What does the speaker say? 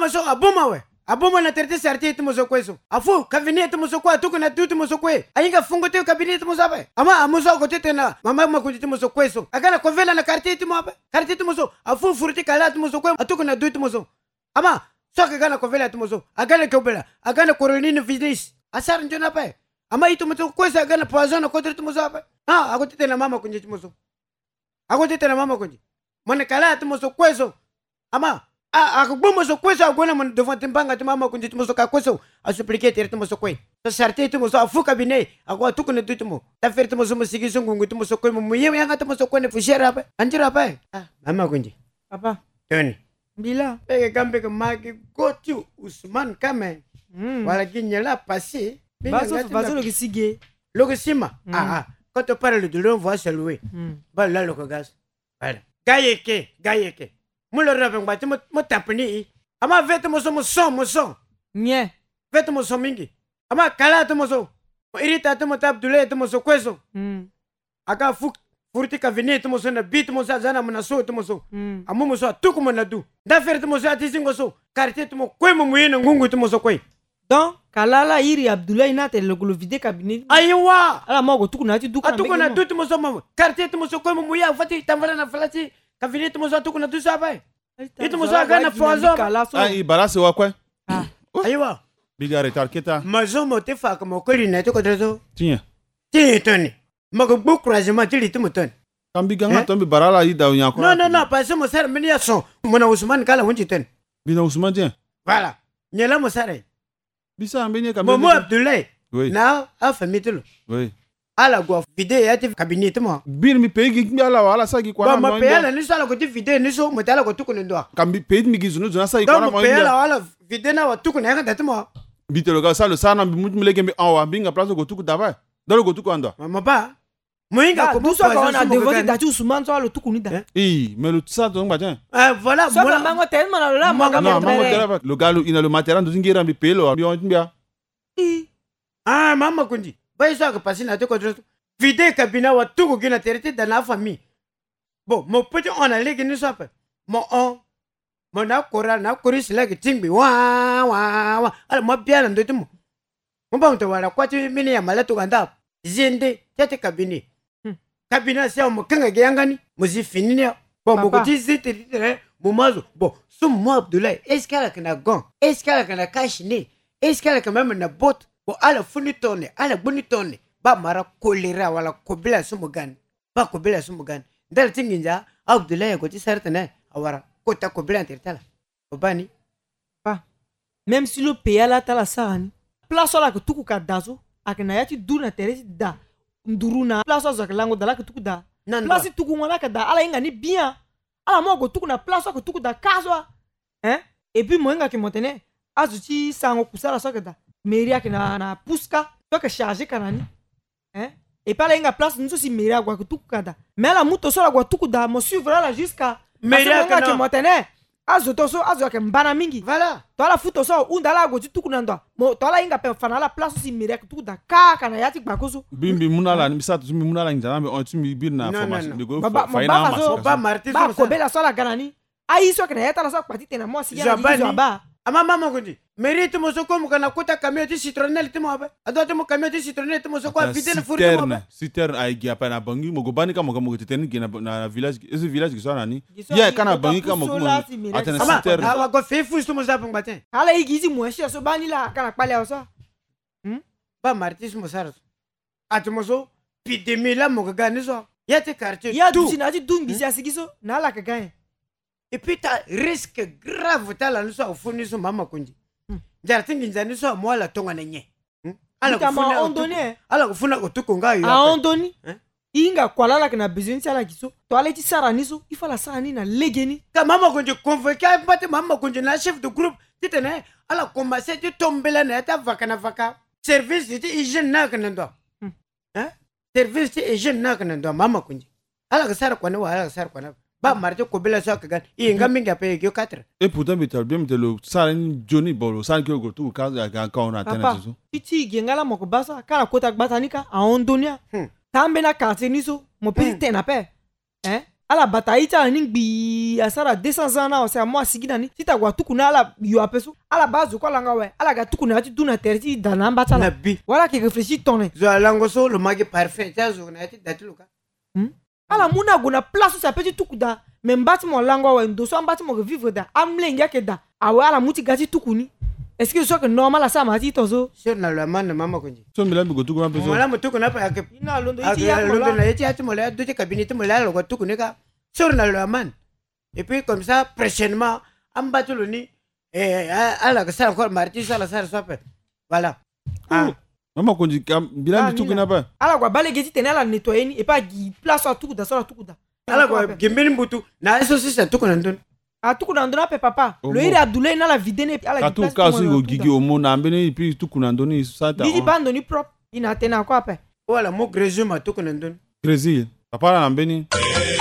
so aboma we. Aboma na terete sarti tu moso kweso. Afu kavini tu moso kwa tuko na tu moso kwe. Ainga fungo te kabini tu moso abe. Ama amuso ko tete na mama makundi tu moso kweso. Agana kovela na karti tu mo abe. Karti tu moso afu furti kala tu moso kwe atuko na tu moso. Ama soka gana kovela tu moso. Agana kobela. Agana koronini finis. Asar njona pa. Ama itu moso kweso agana poison ko tu moso abe. Ah ako tete na mama kunji tu moso. Ako tete na mama kunji. Mone kala tu moso kweso. Ama akuboma so kweso agona mon devant timbanga tu mama kunji tu moso ka kweso a suppliquer ter tu moso kwe. So sarti tu moso afuka bine agwa tuko na tu mo. Ta fer tu moso musigi sungungu tu moso kwe mo yeye yanga tu moso kwe ne fushera pa. Anjira pa. Mama kunji. Papa. Tony. Bila. Peke kambe maki gotu Usman kame. Wala kinyela passé. Baso lo kisige. Lo kisima. Quand on parle de l'on va saluer. Ba la lo gas. Voilà. Gayeke. Mulo rabe ngba mo tapni. Ama vete mo son. Nye. Vete mo son mingi. Ama kala to mo so. Irita to mo tap dule to mo so kweso. Aka furti ka vini to mo so na bit mo sa zana mo na so to mo so. Amu mo so tuku mo na du. Da fer to mo so atisingo so. Quartier to mo kwe mo muyena ngungu to mo so kwe. Donc kalala iri Abdoulaye na te lo vide cabinet. Aywa. Ala mo go tuku na ti duka. Atuko na du to mo so mama. Quartier to mo so kwe mo muya fati tamvala na falati. Kavini tumo zo tuko na tu sabe. Itu mo zo gana fozo. Ai balase wa kwa. Aywa. Biga retarketa. Mazo mo te fa como colina to ko drezo. Tinha. Toni. Mago bu croisement tili tumo ton. Kambiga nga tombi barala ida unya ko. Non, parce mo sar meni aso. Mona Usman kala hunji ton. Bina Usman tiens. Voilà. Nyela mo sare. Bisa mbeni kambi. Momo Abdoulaye. Oui. Na a famille tulo. Oui. Ala go vide ya ti cabinet mo. Bir mi pegi ngala wala sagi kwa na mo. Ba ma pela ni sala ko ti vide ni so mo tala ko tuko ndo. Kambi pegi mi gizunu zona sagi kwa na mo. Ba pela wala vide na wa tuko na ka mo. Bitelo ga salo sana bi mutu lege mi awa binga place ko tuko daba. Dalo ko tuko ando. Mama ba. Moinga ko tout ça quand on a dévoté ta tu Ousmane so lo tuko ni da. Mais le ça donc ba voilà, so ka mango tellement là mango. Non, mango tellement. Le galo ina le matériel do zingira mi pelo bi on mbia. Mama kunji. Ba isa ka pasina to ko vide kabina wa tuko gina terete dans la famille. Bon, mon petit on a legi ni sope. Mon na kora na koris legi tingbi wa. Ala mo bien ndo tumo. Mo ba mto wala kwa ti mini ya mala to ganda. Zende tete kabini. Kabina sia mo kanga gangani. Mo zi finini. Bon, mo ko ti zite mo mazo. Bon, sum mo Abdoulaye. Est-ce qu'elle a kana gon? Est-ce qu'elle a kana kashine? Est-ce qu'elle a quand même na bot? Bon, ala funitone, ala bonitone. Ba mara kolera wala kobela sumugani. Ba kobela sumugani. Ndal tinginja Abdoulaye ko ti sartane awara kota kobela tertala. Obani. Pa. Même si le pays la tala sani. Place la ko tuku ka dazo. Akena yati duna teresi da. Nduruna. Place za lango dala ko tuku da. Place tuku ngona ka da ala inga ni bien. Ala mo ko tuku na place ko tuku da kazo. Et puis mo inga ke motene azuti sango kusala sokeda. Mairie akena na puska. Toka charger kanani. Et pas là inga place nous aussi mairie agwa kutukada. Mais la muto so la gwa tukuda mo suivre là jusqu'à mairie akena motene. Azo toso azo ke mbana mingi. Voilà. To la futo so unda la gwa tukuna ndo. Mo to la inga pe fana la place aussi mairie kutukuda ka kana yati bakoso. Bimbi munala ni bisa tu munala njana me on tu mi bir na formation de go faina ma. Ba marti ba ko bela so la ganani. Ai so kana yata la so kwati tena mo si ya ba. Mama kundi. Mérite mo soko mo kana kota camion de citronnelle timo abe. Ado mo camion de citronnelle timo soko vite na furi mo abe. Citerne ay gi apa na bangi mo go bani ka mo teten gi na village ese village gi so na ni. Ya kana bangi ka mo atena citerne. Awa go fe fu sto mo za pung baten. Hala igizi mo shi so bani la kana pale so. Ba martis mo sar. Atmo so pidemi la mo ga ni so. Ya te quartier. Ya du sinati dungi si asigiso na la ka gagne. Et puis tu as risque grave ta la nuso ofuni so mama kunji. Jartingi njani so mo la tonga nenye. Ala kufuna ondoni. Ala kufuna kutuko ngayo. Ondoni. Inga kwala la kana besoin ala kiso. To ala ti sara niso, ifala sara ni na legeni. Ka mama kunji convoquer pate mama kunji na chef de groupe. Titene ala commencer tu tombela na ta vaka. Service de hygiène na kana ndo. Service de hygiène na kana ndo mama kunji. Ala ka sara kwa na ala ka sara kwa na. Ba marche ko bela so kagan inga minga pe yo 4 et pourtant bital bien le sarin Johnny bolo san ke go tu ka on a tena so titi gengala moko basa kala kota batanika a ondonia tambe na quartier niso mo petit tena pe ala bataille ta ningbi asara 200 ans na ose mo sigina ni sita gwa tukuna ala yo apesu ala bazu ko langa we ala ga tukuna ti duna terti dana mbata la voilà qui réfléchit tonne zo lango so le magi parfait ta zo na ti datiluka ala muna guna place sa petit tukuda même bâtiment lango we ndo so bâtiment que vivre da amlenga ke da awa ala muti gati tukuni est-ce que c'est normal ça m'a dit tozo sur na le man mama konji so milambi go tukuna peso mala mutukuna pa ke ina londo iti ya londo na iti ati mola do ti cabinet mola lo go tukune ka sur na le man et puis comme ça prochainement am batuluni ala que ça encore marti ça la ça soit voilà mama konji milambi tukuna pa ala kwa bale geti tenela nettoyer ni et pas place à tukuda so tukuda ala kwa gimbini mbutu na eso sisa tukuna ndon a tukuna ndona pe papa le ira dule na la vide ne ala ki place ka so gigi o mo na mbene puis tukuna ndoni sata gigi bando ni propre ina tena kwa pe wala mo grezuma tukuna ndon grezil papa na mbeni